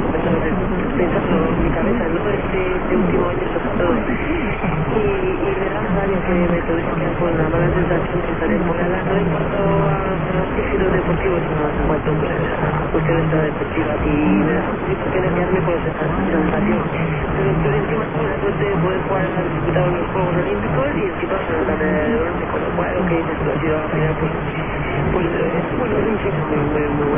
pensando en mi cabeza, ¿no? Este último año sobre todo. Y me da rabia que me tuviese que quedar con la mala sensación de esta temporada, no en cuanto a éxitos deportivos, sino en cuanto pues, a cuestiones deportivas. Y me da mucha pena quedarme con esa sensación. Pero encima tuve la suerte de poder jugar a disputar los Juegos Olímpicos y encima con la medalla de oro, con lo cual lo que dices tú ha sido al final pues bueno, un ciclo muy